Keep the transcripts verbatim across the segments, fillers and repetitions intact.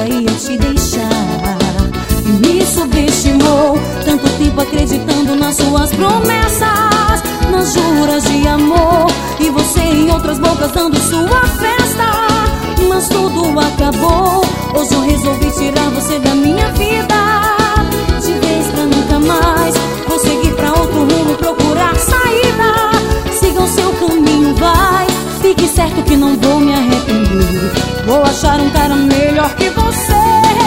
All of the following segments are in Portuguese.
ia te deixar e me subestimou. Tanto tempo acreditando nas suas promessas, nas juras de amor, e você em outras bocas dando sua festa. Mas tudo acabou. Hoje eu resolvi tirar você da minha vida de vez pra nunca mais. Vou seguir pra outro rumo, procurar saída. Siga o seu caminho, vai. Fique certo que não vou me arrepender. Vou achar um cara melhor que você.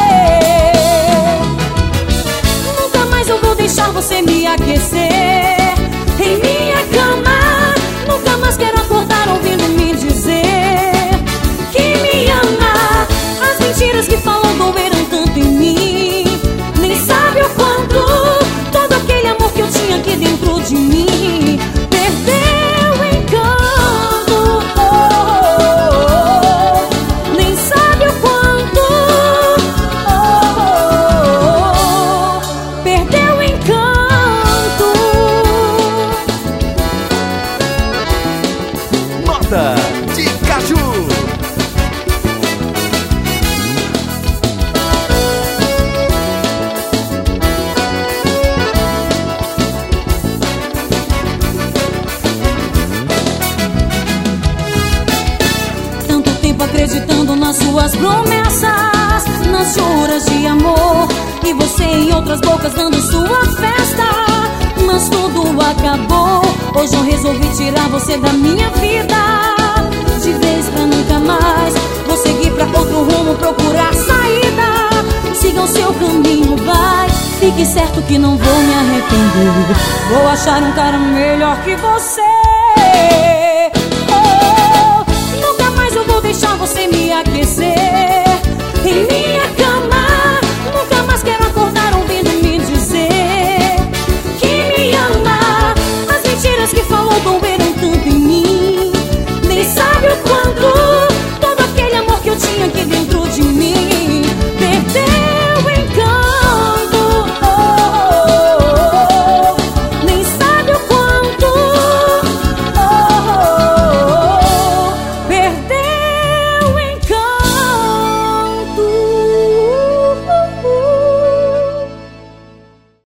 Nunca mais eu vou deixar você me aquecer em minha cama. Nunca mais quero acordar ouvindo me dizer que me ama. As mentiras que falou doeram tanto em mim. Nem sabe o quanto todo aquele amor que eu tinha aqui dentro de mim perdeu o encanto. Oh, oh, oh. Nem sabe o quanto oh, oh, oh. Perdeu o encanto. Nota de Caju. Acreditando nas suas promessas, nas juras de amor, e você em outras bocas dando sua festa. Mas tudo acabou. Hoje eu resolvi tirar você da minha vida de vez pra nunca mais. Vou seguir pra outro rumo, procurar saída. Siga o seu caminho, vai. Fique certo que não vou me arrepender. Vou achar um cara melhor que você. Deixar você me aquecer